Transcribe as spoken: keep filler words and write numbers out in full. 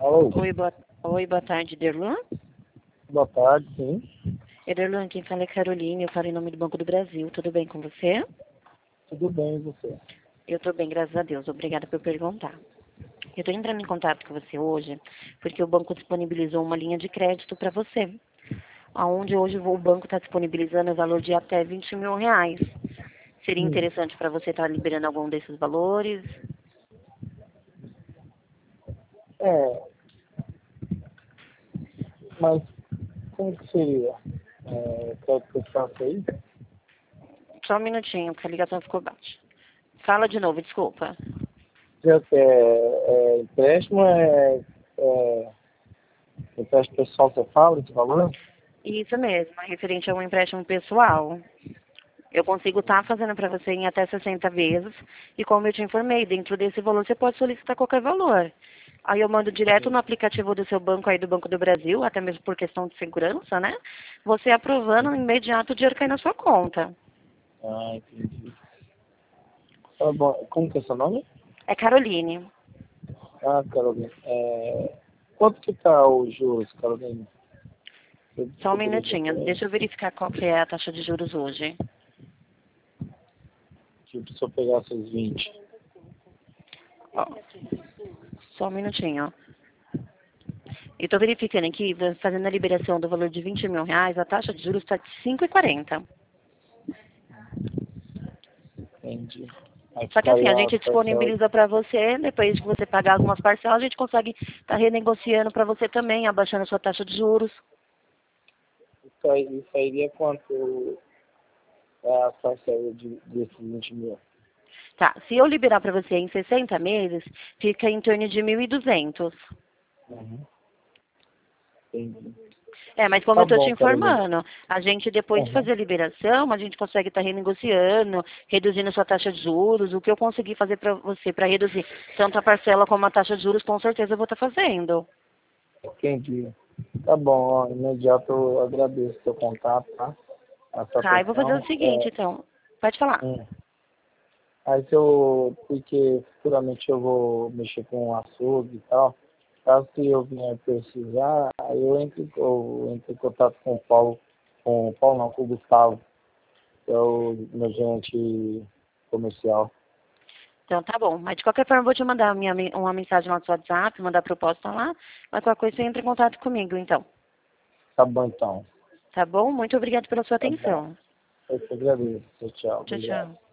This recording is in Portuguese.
Alô? Oi, boa, Oi, boa tarde, Derlan. Boa tarde, sim. Derlan, quem fala é Caroline, eu falo em nome do Banco do Brasil. Tudo bem com você? Tudo bem, e você? Eu estou bem, graças a Deus. Obrigada por perguntar. Eu estou entrando em contato com você hoje porque o banco disponibilizou uma linha de crédito para você, aonde hoje o banco está disponibilizando o valor de até vinte mil reais. Seria Hum. interessante para você estar liberando algum desses valores? É, mas como que seria? É, crédito que eu faço aí? Só um minutinho, que a ligação ficou baixa. Fala de novo, desculpa. Já que é, é empréstimo, é, é empréstimo pessoal, você fala de valor? Isso mesmo, é referente a um empréstimo pessoal. Eu consigo estar fazendo para você em até sessenta vezes. E como eu te informei, dentro desse valor você pode solicitar qualquer valor. Aí eu mando direto no aplicativo do seu banco aí do Banco do Brasil, até mesmo por questão de segurança, né? Você aprovando, no imediato o dinheiro cai na sua conta. Ah, entendi. Tá bom. Como que é seu nome? É Caroline. Ah, Carolina. É, quanto que tá os juros, Carolina? Você Só um poderia dizer pra minutinho. mim? Deixa eu verificar qual que é a taxa de juros hoje. Tipo, se eu pegasse os vinte. Ó, só um minutinho. Eu estou verificando aqui, fazendo a liberação do valor de vinte mil reais, a taxa de juros está de cinco e quarenta. Entendi. Aí Só que assim, a ficaria gente parcela. disponibiliza para você, depois que você pagar algumas parcelas, a gente consegue estar renegociando para você também, abaixando a sua taxa de juros. Isso aí, isso aí iria quanto é a parcela de, desses vinte mil? Tá, se eu liberar para você em sessenta meses, fica em torno de mil e duzentos. Uhum. Entendi. É, mas como eu Tá estou te bom, Carolina. informando, a gente depois de Uhum. fazer a liberação, a gente consegue estar renegociando, reduzindo sua taxa de juros, o que eu conseguir fazer para você para reduzir tanto a parcela como a taxa de juros, com certeza eu vou estar fazendo. Entendi. Tá bom, ó, imediato eu agradeço o seu contato, tá? A sua Tá, eu vou fazer o atenção. seguinte, É, então. Pode falar. hum. Aí se eu, porque futuramente eu vou mexer com o açougue e tal, caso que eu vier precisar, aí eu entro, eu entro em contato com o Paulo, com o Paulo não, com o Gustavo, que é o meu gerente comercial. Então tá bom. Mas de qualquer forma eu vou te mandar a minha, uma mensagem lá no seu WhatsApp, mandar a proposta lá. Mas qualquer coisa você entra em contato comigo, então. Tá bom então. Tá bom? Muito obrigada pela sua Tá bom. atenção. Eu te agradeço. Tchau, tchau. Tchau, Obrigado. tchau.